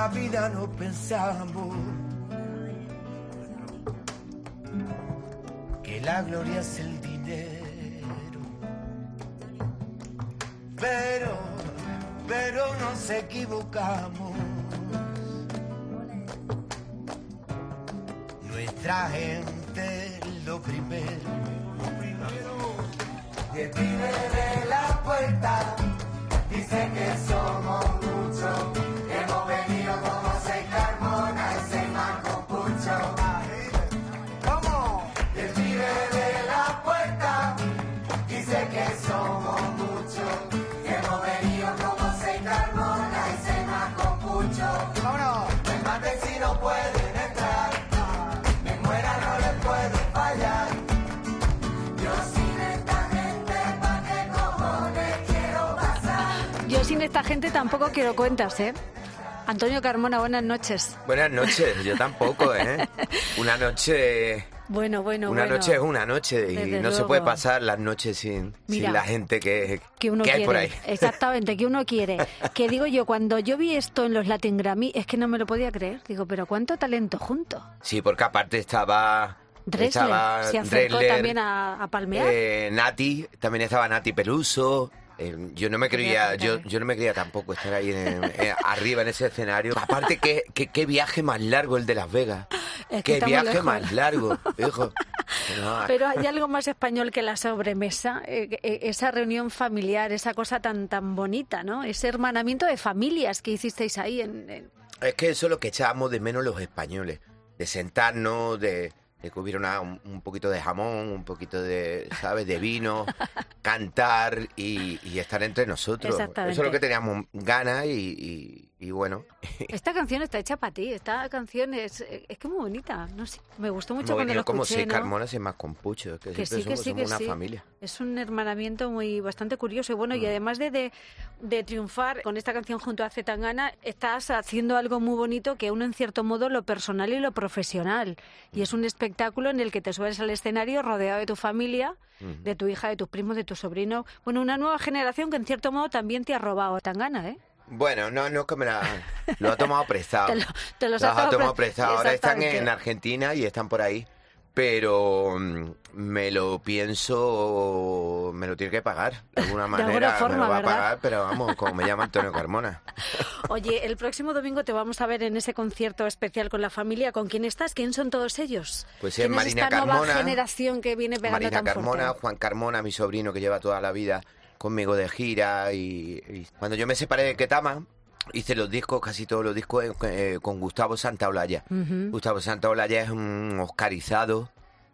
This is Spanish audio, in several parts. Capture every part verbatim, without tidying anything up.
la vida no pensamos que la gloria es el dinero, pero, pero nos equivocamos. Nuestra gente lo primero, lo primero, que pide de la puerta, dice que somos muchos, que hemos venido como seis Carmona, ese manco pucho. ¿Cómo? Que pide de la puerta, dice que somos muchos, que hemos venido como seis Carmona, ese manco pucho. Vámonos. El mate si no pueden entrar, me muera no les puedo fallar. Yo sin esta gente, ¿pa' qué cojones quiero pasar? Yo sin esta gente tampoco quiero cuentas, ¿eh? Antonio Carmona, buenas noches. Buenas noches, yo tampoco, ¿eh? Una noche... Bueno, bueno, Una bueno. noche es una noche y Desde no se luego. puede pasar las noches sin, Mira, sin la gente que, Que uno que hay quiere. por ahí. Exactamente, que uno quiere. Que digo yo, cuando yo vi esto en los Latin Grammy, es que no me lo podía creer. Digo, pero cuánto talento junto. Sí, porque aparte estaba... Dressler estaba se acercó Dressler, también a, a palmear. eh, Nati, también estaba Nati Peluso. Eh, yo no me Qué creía, voy a yo, contar. yo no me creía tampoco estar ahí en- en- arriba en ese escenario. Aparte, qué, qué, qué viaje más largo el de Las Vegas. Es que Qué está muy viaje lejos. más largo, hijo. No, Pero hay algo más español que la sobremesa, eh, eh, esa reunión familiar, esa cosa tan tan bonita, ¿no? Ese hermanamiento de familias que hicisteis ahí en... en- es que eso es lo que echábamos de menos los españoles. De sentarnos, de, de que hubiera una- un, un poquito de jamón, un poquito de, ¿sabes? De vino, cantar y, y estar entre nosotros. Exactamente. Eso es lo que teníamos ganas y, y, y bueno. Esta canción está hecha para ti, esta canción es, es que muy bonita, no sé, me gustó mucho Hemos cuando lo venido como escuché, seis ¿no? Carmonas y más con Pucho. Que, Que siempre sí, que somos, sí, somos que una sí. familia. Es un hermanamiento muy bastante curioso y bueno, y Mm. además de, de, de triunfar con esta canción junto a Zetangana, estás haciendo algo muy bonito que une en cierto modo lo personal y lo profesional. Y es un espectáculo en el que te subes al escenario rodeado de tu familia, Mm. de tu hija, de tus primos, de tu sobrino. Bueno, una nueva generación que en cierto modo también te ha robado Zetangana, ¿eh? Bueno, no, no es que me la... Lo ha tomado prestado. Te lo- te los Los ha ha tomado tomado pre- prestado. Ahora están Exactamente. en Argentina y están por ahí. Pero mm, me lo pienso, me lo tiene que pagar. De alguna manera alguna me forma, lo va ¿verdad? a pagar, pero vamos, como me llama Antonio Carmona. Oye, el próximo domingo te vamos a ver en ese concierto especial con la familia. ¿Con quién estás? ¿Quién son todos ellos? Pues es ¿Quién Marina esta nueva Carmona, generación que viene pegando Marina tan Carmona, fuerte? Juan Carmona, mi sobrino que lleva toda la vida conmigo de gira. Y, y cuando yo me separé de Ketama, hice los discos, casi todos los discos eh, eh, con Gustavo Santaolalla. Ujú. Gustavo Santaolalla es un oscarizado,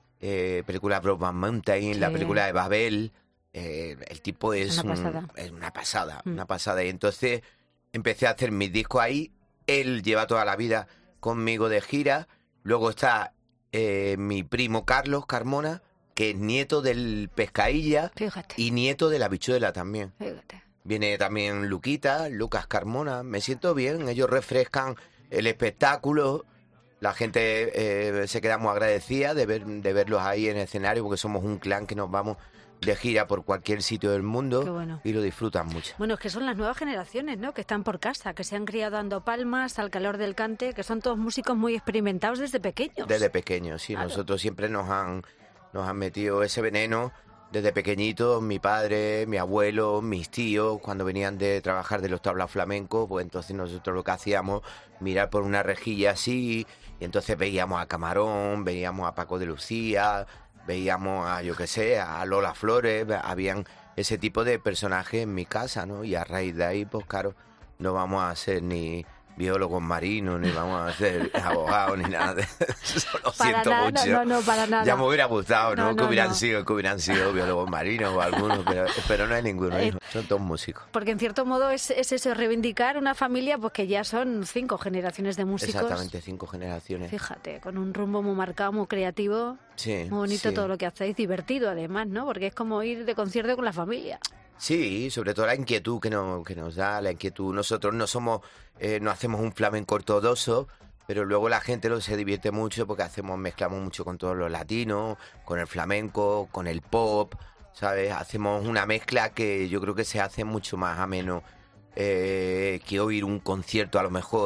eh, película Brokeback Mountain, la Sí. película de Babel. eh, el tipo es, Una un- pasada. es una pasada, Mm. una pasada. Y entonces empecé a hacer mis discos ahí. Él lleva toda la vida conmigo de gira. Luego está eh, mi primo Carlos Carmona, que es nieto del Pescailla Fíjate, y nieto de la Bichuela también. fíjate. Viene también Luquita, Lucas Carmona. Me siento bien, ellos refrescan el espectáculo. La gente eh, se queda muy agradecida de, ver, de verlos ahí en el escenario porque somos un clan que nos vamos de gira por cualquier sitio del mundo. Qué bueno. Y lo disfrutan mucho. Bueno, es que son las nuevas generaciones, ¿no? Que están por casa, que se han criado dando palmas al calor del cante, que son todos músicos muy experimentados desde pequeños. Desde pequeños, sí. Claro. Nosotros siempre nos han, nos han metido ese veneno desde pequeñitos. Mi padre, mi abuelo, mis tíos, cuando venían de trabajar de los tablas flamencos, pues entonces nosotros lo que hacíamos, mirar por una rejilla así, y entonces veíamos a Camarón, veíamos a Paco de Lucía, veíamos a, yo qué sé, a Lola Flores, habían ese tipo de personajes en mi casa, ¿no? Y a raíz de ahí, pues claro, no vamos a ser ni biólogos marinos, ni vamos a ser abogados, ni nada de eso. Lo Para siento nada, mucho. no, no, para nada. Ya me hubiera gustado, ¿no? No, que no, hubieran no. sido, que hubieran sido biólogos marinos o algunos, pero, pero no hay ninguno, Eh, hijo. Son todos músicos. Porque en cierto modo es, es eso, reivindicar una familia pues que ya son cinco generaciones de músicos. Exactamente, cinco generaciones. Fíjate, con un rumbo muy marcado, muy creativo, Sí, muy bonito sí. todo lo que hacéis, divertido además, ¿no? Porque es como ir de concierto con la familia. Sí, sobre todo la inquietud que nos, que nos da, la inquietud. Nosotros no somos, eh, no hacemos un flamenco ortodoxo, pero luego la gente lo se divierte mucho porque hacemos, mezclamos mucho con todos los latinos, con el flamenco, con el pop, ¿sabes? Hacemos una mezcla que yo creo que se hace mucho más ameno eh, que oír un concierto a lo mejor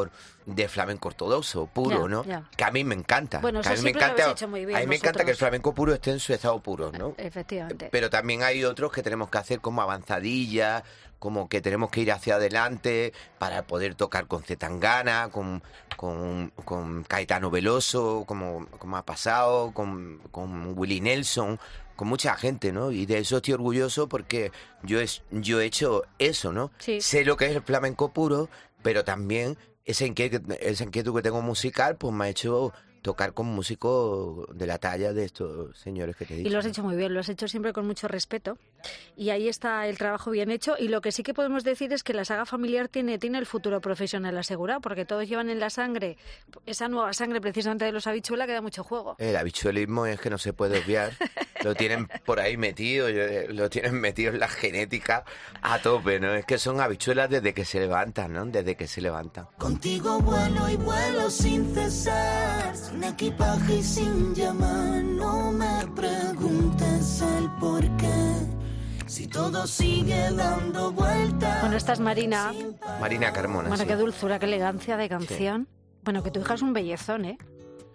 de flamenco ortodoxo, puro, Ya, ¿no? ya. Que a mí me encanta. Bueno, que a eso mí me siempre lo encanta, habéis hecho muy bien a mí me encanta que el vosotros. flamenco puro esté en su estado puro, ¿no? Efectivamente. Pero también hay otros que tenemos que hacer como avanzadillas, como que tenemos que ir hacia adelante para poder tocar con Zetangana, con, con, con Caetano Veloso, como, como ha pasado, con, con Willie Nelson, con mucha gente, ¿no? Y de eso estoy orgulloso porque yo, es, yo he hecho eso, ¿no? Sí. Sé lo que es el flamenco puro, pero también esa inquietud, esa inquietud que tengo musical, pues me ha hecho tocar con músicos de la talla de estos señores que te he dicho. Y lo has ¿no? hecho muy bien, lo has hecho siempre con mucho respeto. Y ahí está el trabajo bien hecho. Y lo que sí que podemos decir es que la saga familiar tiene, tiene el futuro profesional asegurado, porque todos llevan en la sangre esa nueva sangre precisamente de los Habichuela que da mucho juego. El habichuelismo es que no se puede obviar. Lo tienen por ahí metido, lo tienen metido en la genética a tope, ¿no? Es que son habichuelas desde que se levantan, ¿no? Desde que se levantan. Contigo vuelo y vuelo sin cesar, sin equipaje y sin llamar. No me preguntes el por qué, si todo sigue dando vueltas. Bueno, esta es Marina. Marina Carmona. Bueno, sí. qué dulzura, qué elegancia de canción. Bueno, que tu hija es un bellezón, ¿eh?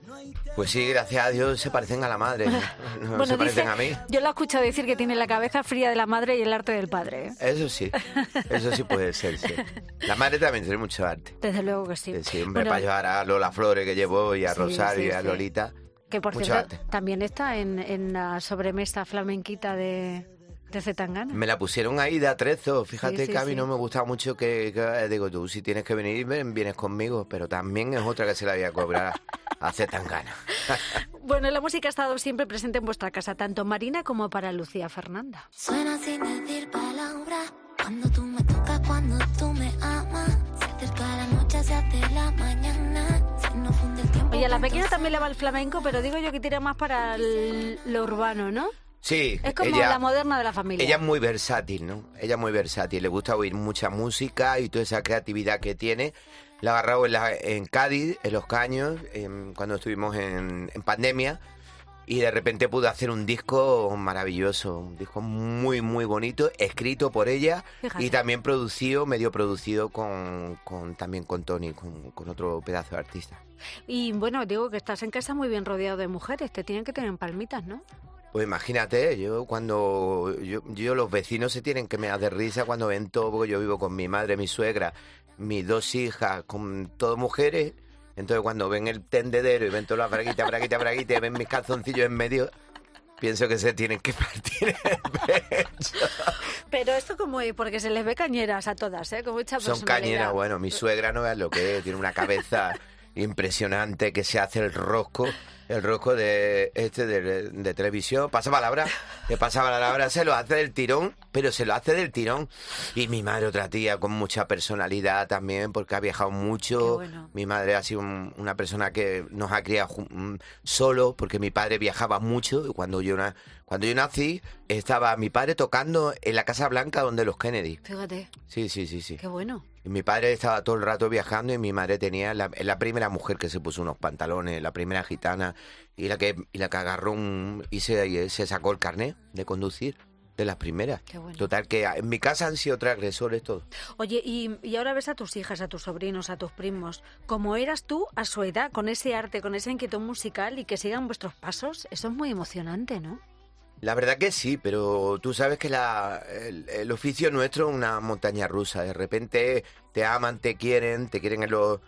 Pues sí, gracias a Dios se parecen a la madre. No, no Bueno, se parecen dice- a mí. Yo la he escuchado decir que tiene la cabeza fría de la madre y el arte del padre, ¿eh? Eso sí, eso sí puede ser, sí. La madre también tiene mucho arte. Desde luego que sí. Sí, sí, hombre, Bueno, para llevar a Lola Flores que llevó y a Sí, Rosario sí, y a sí. Lolita. que por mucho cierto, arte. también está en, en la sobremesa flamenquita de, de Zetangana. Me la pusieron ahí de atrezo. Fíjate Sí, sí, que a mí sí. no me gusta mucho que, que- digo, tú si tienes que venir, ven, vienes conmigo. Pero también es otra que se la voy a cobrar a Zetangana. Bueno, la música ha estado siempre presente en vuestra casa, tanto Marina como para Lucía Fernanda. Suena sin decir palabras. Cuando tú me tocas, cuando tú me amas. Se acerca la noche, se hace la mañana. Se nos funde el tiempo. Oye, a la cuando pequeña se también le va el flamenco, pero digo yo que tira más para el- lo urbano, ¿no? Sí, Es como ella, la moderna de la familia. ella es muy versátil, ¿no? Ella es muy versátil. Le gusta oír mucha música y toda esa creatividad que tiene. La ha agarrado en, la- en Cádiz, en Los Caños, en- cuando estuvimos en, en pandemia. Y de repente pudo hacer un disco maravilloso, un disco muy, muy bonito, escrito por ella. Fíjate. Y también producido, medio producido con, con también con Tony, con, con otro pedazo de artista. Y bueno, digo que estás en casa muy bien rodeado de mujeres, te tienen que tener palmitas, ¿no? Pues imagínate, yo cuando yo, yo los vecinos se tienen que mear de risa cuando ven todo, porque yo vivo con mi madre, mi suegra, mis dos hijas, con todas mujeres. Entonces cuando ven el tendedero y ven todas las braguitas, braguitas, braguitas, y ven mis calzoncillos en medio, pienso que se tienen que partir el pecho. Pero esto como es, porque se les ve cañeras a todas, ¿eh? Con mucha Son personalidad. cañeras, bueno, mi suegra no es lo que es, tiene una cabeza impresionante que se hace el rosco, el rosco de este de, de televisión, pasa palabra, le pasa palabra, se lo hace del tirón, pero se lo hace del tirón. Y mi madre, otra tía con mucha personalidad también, porque ha viajado mucho. Qué bueno. Mi madre ha sido un- una persona que nos ha criado ju- mm, solo, porque mi padre viajaba mucho. Y cuando yo, na- cuando yo nací, estaba mi padre tocando en la Casa Blanca donde los Kennedy. Fíjate, Sí, sí, sí, sí. qué bueno. Y mi padre estaba todo el rato viajando y mi madre tenía la, la primera mujer que se puso unos pantalones, la primera gitana y la que y la que agarró un y se, y se sacó el carnet de conducir de las primeras. Qué bueno. Total que en mi casa han sido transgresores todos. Oye, y, y ahora ves a tus hijas, a tus sobrinos, a tus primos, como eras tú a su edad, con ese arte, con esa inquietud musical y que sigan vuestros pasos, eso es muy emocionante, ¿no? La verdad que sí, pero tú sabes que la, el, el oficio nuestro es una montaña rusa. De repente te aman, te quieren, te quieren en los,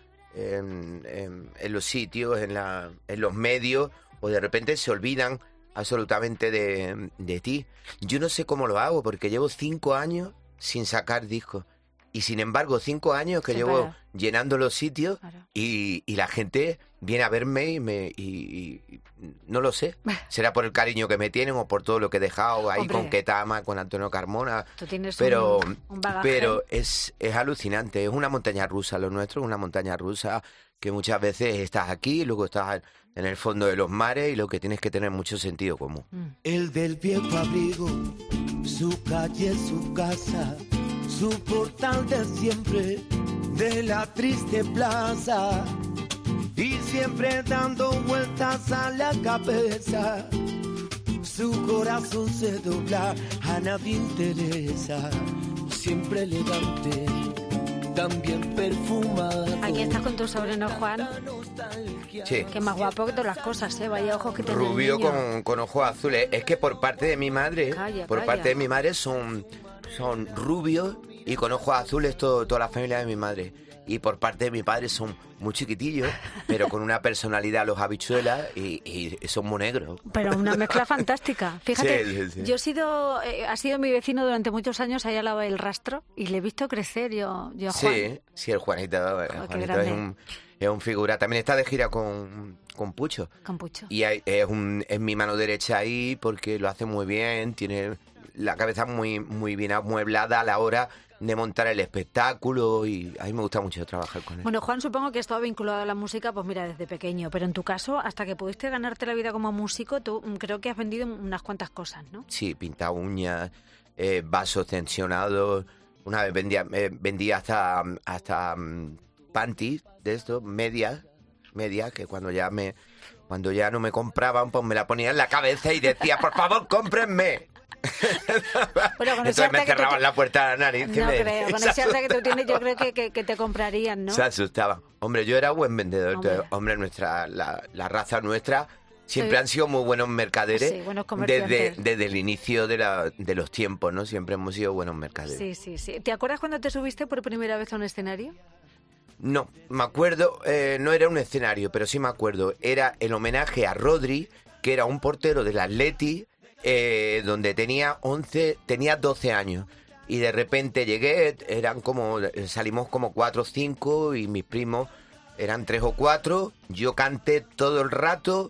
en, en- en los sitios, en, la, en los medios, o de repente se olvidan absolutamente de, de ti. Yo no sé cómo lo hago, porque llevo cinco años sin sacar discos. Y sin embargo, cinco años que Sin llevo parar. llenando los sitios Claro. y, y la gente viene a verme y me y, y- y no lo sé. Será por el cariño que me tienen o por todo lo que he dejado ahí Hombre. con Ketama, con Antonio Carmona. Tú tienes Pero, un, un bagaje. pero es, es alucinante, es una montaña rusa lo nuestro, es una montaña rusa que muchas veces estás aquí y luego estás en el fondo de los mares y lo que tienes que tener mucho sentido común. Mm. El del viejo abrigo, su calle, su casa, su portal de siempre, de la triste plaza. Y siempre dando vueltas a la cabeza, su corazón se dobla, a nadie interesa. Siempre elegante, también perfumado. Aquí estás con tu sobrino Juan. Sí. Que más guapo que todas las cosas, ¿eh? Vaya ojos que tiene el Rubio niño. con, con ojos azules. Es que por parte de mi madre, Calla, por calla. parte de mi madre son, son rubios y con ojos azules todo, toda la familia de mi madre. Y por parte de mi padre son muy chiquitillos, pero con una personalidad los habichuelas y, y son muy negros. Pero una mezcla fantástica. Fíjate, Sí, sí, sí. yo he sido, eh, ha sido mi vecino durante muchos años allá al lado del Rastro y le he visto crecer yo, yo a Juan. Sí, sí, el Juanito, el qué Juanito es grande. un, es un figura. También está de gira con, con Pucho. Con Pucho. Y hay- es, un, es mi mano derecha ahí porque lo hace muy bien, tiene la cabeza muy, muy bien amueblada a la hora de montar el espectáculo y a mí me gusta mucho trabajar con él. Bueno, Juan, supongo que estaba vinculado a la música, pues mira, desde pequeño. Pero en tu caso, hasta que pudiste ganarte la vida como músico, tú mm, creo que has vendido unas cuantas cosas, ¿no? Sí, pinta uñas, eh, vasos tensionados. Una vez vendía, eh, vendía hasta, hasta um, panties de estos, medias, medias, que cuando ya me cuando ya no me compraban, pues me la ponía en la cabeza y decía, por favor, cómprenme. Bueno, con ese Entonces me arte que tú cerraban te- la puerta de la nariz. No que me- creo, con se ese arte que tú tienes yo creo asustaban. que, que, que te comprarían, ¿no? Se asustaban. Hombre, yo era buen vendedor. Hombre. Hombre, Hombre nuestra, la, la raza nuestra siempre Sí. han sido muy buenos mercaderes. Sí, buenos desde, comerciantes. desde el inicio de, la, de los tiempos, ¿no? Siempre hemos sido buenos mercaderes. Sí, sí, sí. ¿Te acuerdas cuando te subiste por primera vez a un escenario? No, me acuerdo, eh, no era un escenario, pero sí me acuerdo. Era el homenaje a Rodri, que era un portero del Atleti, eh, donde tenía once, tenía doce años. Y de repente llegué, eran como, salimos como cuatro o cinco y mis primos eran tres o cuatro. Yo canté todo el rato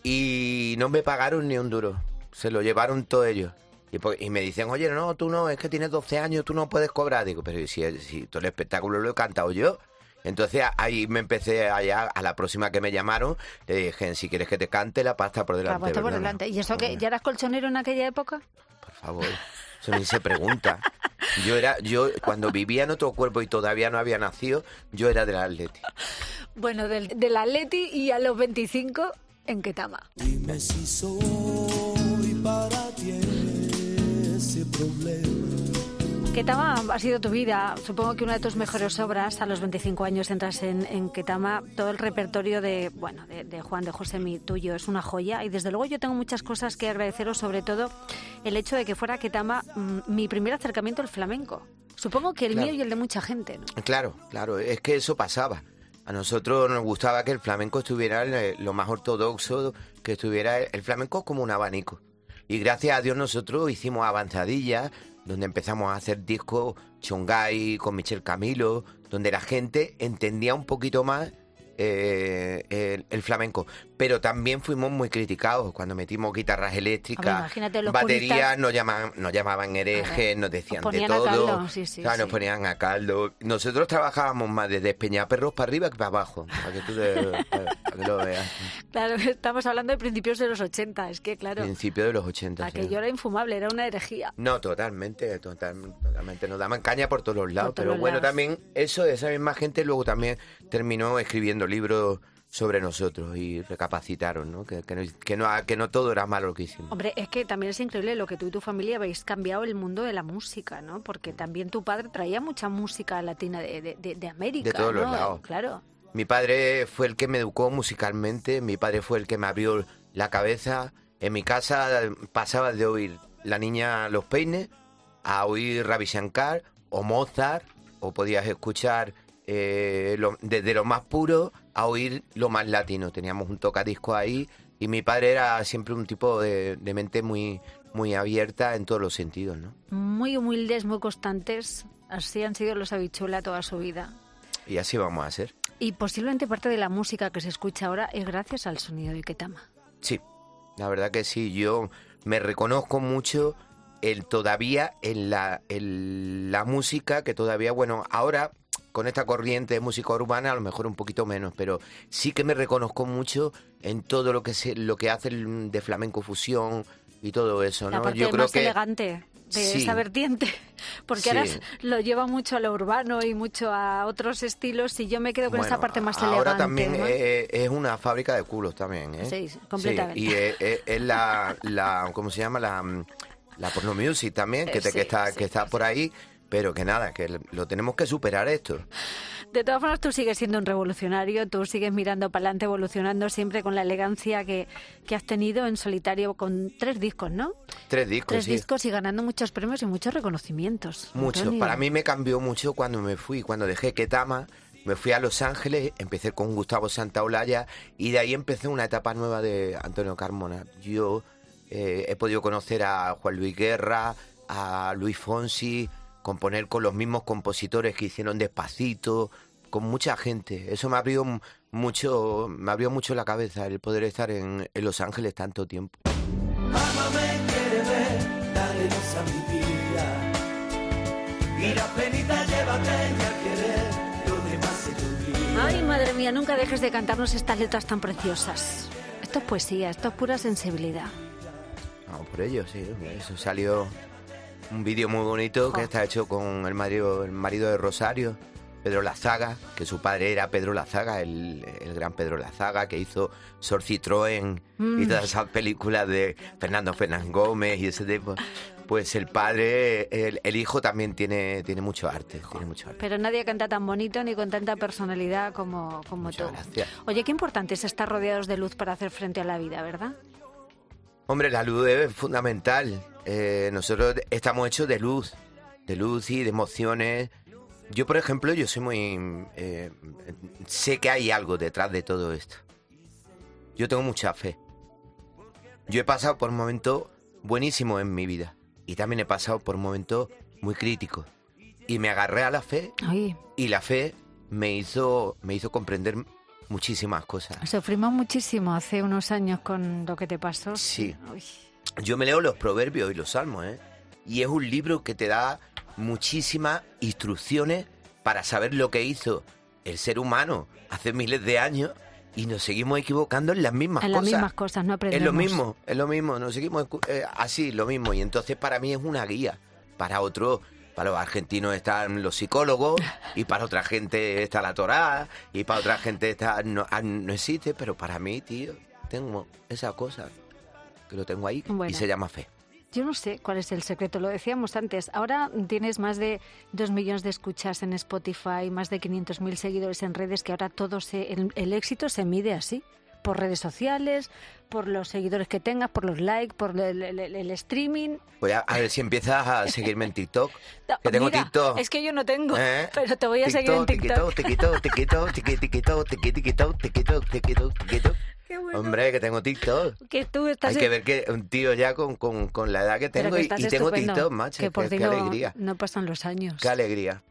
y no me pagaron ni un duro. Se lo llevaron todos ellos. Y, po- y me dicen, oye, no, tú no, es que tienes doce años, tú no puedes cobrar. Digo, pero si, si todo el espectáculo lo he cantado yo. Entonces ahí me empecé allá, a la próxima que me llamaron, le dije, si quieres que te cante, la pasta por delante. La pasta por ¿verdad? delante. ¿Y eso que Hombre, ya eras colchonero en aquella época? Por favor, eso ni se pregunta. Yo era, yo cuando vivía en otro cuerpo y todavía no había nacido, yo era del Atleti. Bueno, del, del Atleti y a los veinticinco en Ketama. Dime si soy para ti ese problema. Ketama ha sido tu vida, supongo que una de tus mejores obras. A los veinticinco años entras en, en Ketama, todo el repertorio de, bueno, de, de Juan de Josemi tuyo es una joya y desde luego yo tengo muchas cosas que agradeceros, sobre todo el hecho de que fuera Ketama mm, mi primer acercamiento al flamenco. Supongo que el Claro. mío y el de mucha gente, ¿no? Claro, claro, es que eso pasaba. A nosotros nos gustaba que el flamenco estuviera eh, lo más ortodoxo, que estuviera el flamenco como un abanico. Y gracias a Dios nosotros hicimos avanzadillas, donde empezamos a hacer discos Chongay con Michel Camilo, donde la gente entendía un poquito más eh, el, el flamenco. Pero también fuimos muy criticados cuando metimos guitarras Hombre, eléctricas, imagínate, los baterías, puristas- nos llamaban, nos llamaban herejes, nos decían Os ponían de a todo. caldo, sí, sí, O sea, nos sí. ponían a caldo. Nosotros trabajábamos más desde Espeñaperros para arriba que para abajo, para que tú te- para- para que lo veas. Claro, estamos hablando de principios de los ochenta, es que claro, Principio de los ochenta. sí. aquello era infumable, era una herejía. No, totalmente, total- totalmente. Nos daban caña por todos los lados. Por todos pero los bueno, lados. también eso, esa misma gente luego también terminó escribiendo libros sobre nosotros y recapacitaron, ¿no? Que, que, no, que, no, que no todo era malo lo que hicimos. Hombre, es que también es increíble lo que tú y tu familia habéis cambiado el mundo de la música, ¿no? Porque también tu padre traía mucha música latina de, de, de- de América, De todos los ¿no? lados. Claro. Mi padre fue el que me educó musicalmente, mi padre fue el que me abrió la cabeza. En mi casa pasaba de oír La Niña Los Peines a oír Ravi Shankar o Mozart, o podías escuchar eh, lo- desde lo más puro a oír lo más latino. Teníamos un tocadiscos ahí y mi padre era siempre un tipo de, de mente muy, muy abierta en todos los sentidos, ¿no? Muy humildes, muy constantes. Así han sido los Habichuela toda su vida. Y así vamos a ser. Y posiblemente parte de la música que se escucha ahora es gracias al sonido de Ketama. Sí, la verdad que sí. Yo me reconozco mucho el todavía en la, en la música, que todavía, bueno, ahora con esta corriente de música urbana a lo mejor un poquito menos, pero sí que me reconozco mucho en todo lo que se, lo que hace el- de flamenco fusión y todo eso, La ¿no? parte Yo creo más que elegante de sí. esa vertiente, porque Sí. ahora es- lo lleva mucho a lo urbano y mucho a otros estilos y yo me quedo con Bueno, esa parte más ahora elegante. también ¿no? es, es una fábrica de culos también, ¿eh? Sí, sí, completamente. Sí, y es, es- es la, la, ¿cómo se llama? La, la porno music también, que, Eh, te, sí, que está, sí, que está sí. por ahí. pero que nada, que lo tenemos que superar esto. De todas formas, tú sigues siendo un revolucionario, tú sigues mirando para adelante, evolucionando siempre con la elegancia que, que has tenido en solitario con tres discos, ¿no? Tres discos, Tres sí. discos y ganando muchos premios y muchos reconocimientos. Mucho. Antonio. Para mí me cambió mucho cuando me fui, cuando dejé Ketama, me fui a Los Ángeles, empecé con Gustavo Santaolalla y de ahí empecé una etapa nueva de Antonio Carmona. Yo eh, he podido conocer a Juan Luis Guerra, a Luis Fonsi, componer con los mismos compositores que hicieron Despacito, con mucha gente. Eso me abrió mucho, me abrió mucho la cabeza, el poder estar en, en Los Ángeles tanto tiempo. Mamá me quiere ver, dale luz a mi vida. Y la penita llévate a querer, lo demás se te olvida. Ay, madre mía, nunca dejes de cantarnos estas letras tan preciosas. Esto es poesía, esto es pura sensibilidad. Vamos por ello, sí. Eso salió un vídeo muy bonito Jo. que está hecho con el marido, el marido de Rosario, Pedro Lazaga, que su padre era Pedro Lazaga, el, el gran Pedro Lazaga, que hizo Sor Citroën Mm. y todas esas películas de Fernando Fernández Gómez y ese tipo. Pues el padre, el, el hijo también tiene, tiene mucho arte, tiene mucho arte. Pero nadie canta tan bonito ni con tanta personalidad como, como Muchas tú. gracias. Oye, qué importante es estar rodeados de luz para hacer frente a la vida, ¿verdad? Hombre, la luz es fundamental. Eh, nosotros estamos hechos de luz, de luz y de emociones. Yo, por ejemplo, yo soy muy... Eh, sé que hay algo detrás de todo esto. Yo tengo mucha fe. Yo he pasado por momentos buenísimos en mi vida y también he pasado por momentos muy críticos. Y me agarré a la fe Ay, y la fe me hizo, me hizo comprender muchísimas cosas. sufrimos muchísimo hace unos años con lo que te pasó. Sí. Uy. Yo me leo los proverbios y los salmos, ¿eh? Y es un libro que te da muchísimas instrucciones para saber lo que hizo el ser humano hace miles de años y nos seguimos equivocando en las mismas En las cosas. mismas cosas, no Es aprendemos. lo mismo, es lo mismo, nos seguimos escu- eh, así, lo mismo. Y entonces para mí es una guía. Para otros, para los argentinos están los psicólogos y para otra gente está la Torá y para otra gente está no, ah, no existe, pero para mí, tío, tengo esa cosa que lo tengo ahí Bueno. y se llama fe. Yo no sé cuál es el secreto, lo decíamos antes. Ahora tienes más de dos millones de escuchas en Spotify, más de quinientos mil seguidores en redes, que ahora todo se, el, el éxito se mide así, por redes sociales, por los seguidores que tengas, por los likes, por el, el- el- el streaming. Voy a, a ver si empiezas a seguirme en TikTok. No, Que tengo mira, TikTok. es que yo no tengo, ¿Eh? pero te voy a seguir en TikTok. TikTok, TikTok, TikTok, TikTok, TikTok, TikTok, TikTok, TikTok, TikTok. Qué bueno. Hombre, que tengo TikTok. Que tú estás Hay que ver que un tío ya con, con, con la edad que pero tengo que y, estás y tengo estupendo, TikTok, macho. que por Qué, ti qué no, alegría. no pasan los años. Qué alegría.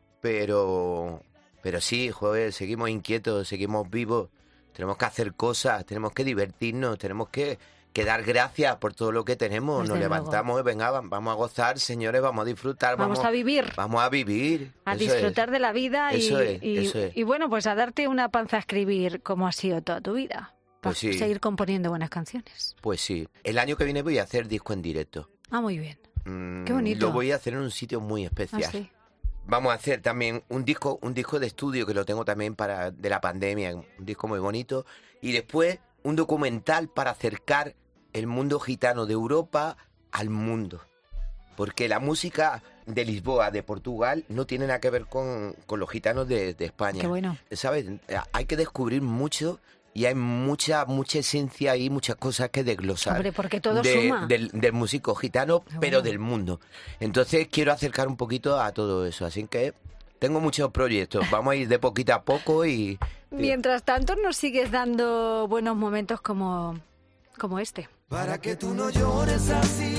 Pero, pero sí, joder, seguimos inquietos, seguimos vivos. Tenemos que hacer cosas, tenemos que divertirnos, tenemos que, que dar gracias por todo lo que tenemos. Desde Nos luego. levantamos y venga, vamos a gozar, señores, vamos a disfrutar. Vamos a vivir. Vamos a vivir. A Eso disfrutar es. de la vida y, Eso es, y, eso es. y bueno, pues a darte una panza a escribir como ha sido toda tu vida. Para Pues sí. seguir componiendo buenas canciones. Pues sí. El año que viene voy a hacer disco en directo. Ah, muy bien. Mm, Qué bonito. Lo voy a hacer en un sitio muy Ah, especial. sí. Vamos a hacer también un disco, un disco de estudio que lo tengo también para de la pandemia, un disco muy bonito. Y después un documental para acercar el mundo gitano de Europa al mundo. Porque la música de Lisboa, de Portugal, no tiene nada que ver con, con los gitanos de, de España. Qué bueno. ¿Sabes? Hay que descubrir mucho y hay mucha mucha esencia y muchas cosas que desglosar. Hombre, porque todo de- suma. Del, del músico gitano, Qué pero bueno. del mundo. Entonces quiero acercar un poquito a todo eso. Así que tengo muchos proyectos. Vamos a ir de poquito a poco y... Mientras tanto, nos sigues dando buenos momentos como, como este. Para que tú no llores así,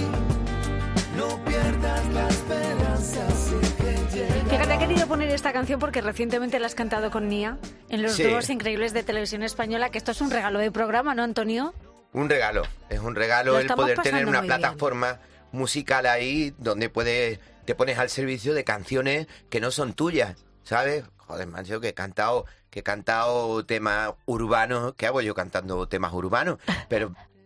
no pierdas la esperanza, sé que llega. Fíjate, he querido poner esta canción porque recientemente la has cantado con Nia en los Sí. dúos increíbles de Televisión Española, que esto es un regalo de programa, ¿no, Antonio? Un regalo, es un regalo Lo el estamos poder tener pasando una muy bien. plataforma musical ahí donde puedes, te pones al servicio de canciones que no son tuyas, ¿sabes? Joder, macho, que he cantado, que he cantado temas urbanos, ¿qué hago yo cantando temas urbanos? Pero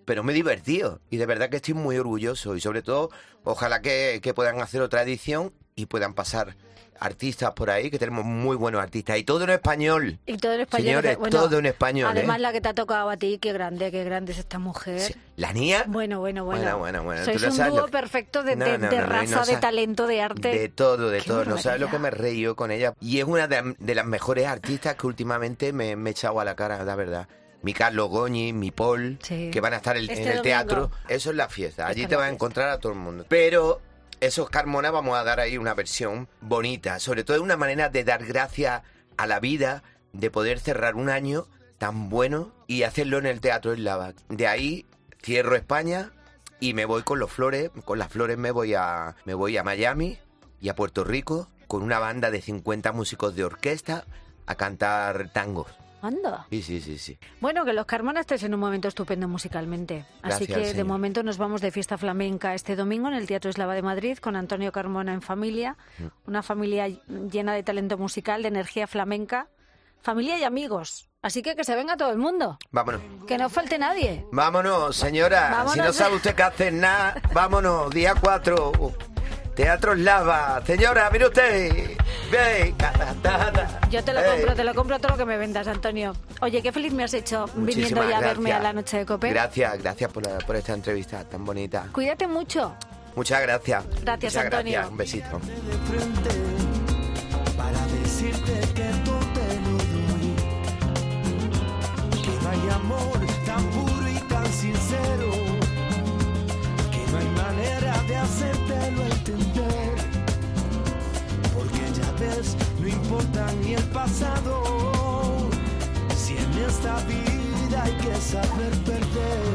pero me he divertido y de verdad que estoy muy orgulloso y sobre todo ojalá que, que puedan hacer otra edición y puedan pasar artistas por ahí, que tenemos muy buenos artistas y todo en español. Y todo en español. Señores, bueno, todo en español. Además ¿eh? la que te ha tocado a ti, qué grande, qué grande es esta mujer. Sí. ¿La niña? Bueno, bueno, bueno. Bueno, bueno, bueno. Sois Tú no un sabes dúo lo que- perfecto de, No, de, no, de no, no, raza, y no de sabes- talento, de arte. De todo, de Qué todo. No sabes lo que me he barbaridad. reído con ella. Y es una de, de las mejores artistas que últimamente me, me he echado a la cara, la verdad. Mi Carlos Goñi, mi Paul, Sí. que van a estar el- Este en el domingo. teatro. Eso es la fiesta. Allí Esta es te la vas a fiesta. encontrar a todo el mundo. Pero esos Carmona vamos a dar ahí una versión bonita. Sobre todo una manera de dar gracias a la vida, de poder cerrar un año tan bueno y hacerlo en el Teatro Eslava. De ahí cierro España y me voy con los Flores. Con las Flores me voy a, me voy a Miami y a Puerto Rico con una banda de cincuenta músicos de orquesta a cantar tangos. Anda. Sí, sí, sí, sí. Bueno, que los Carmona estés en un momento estupendo musicalmente. Así Gracias, que de señor. momento nos vamos de fiesta flamenca este domingo en el Teatro Eslava de Madrid con Antonio Carmona en familia. Mm. Una familia llena de talento musical, de energía flamenca. Familia y amigos. Así que que se venga todo el mundo. Vámonos. Que no falte nadie. Vámonos, señora. Vámonos. Si no sabe usted qué hacer nada, vámonos. Día cuatro. Teatro Eslava. Señora, mire usted. Venga, ta, ta, ta. Yo te lo Ey. compro, te lo compro todo lo que me vendas, Antonio. Oye, qué feliz me has hecho viniendo Muchísimas ya a verme gracias. a la noche de Cope. Gracias, gracias por, la- por esta entrevista tan bonita. Cuídate mucho. Muchas gracias. Gracias, Muchas Antonio. Gracias. Un besito. de frente para decirte que todo te lo doy. Que no hay amor tan puro y tan sincero, que no hay manera de hacértelo entender. Porque ya ves, no importa ni el pasado, si en esta vida hay que saber perder.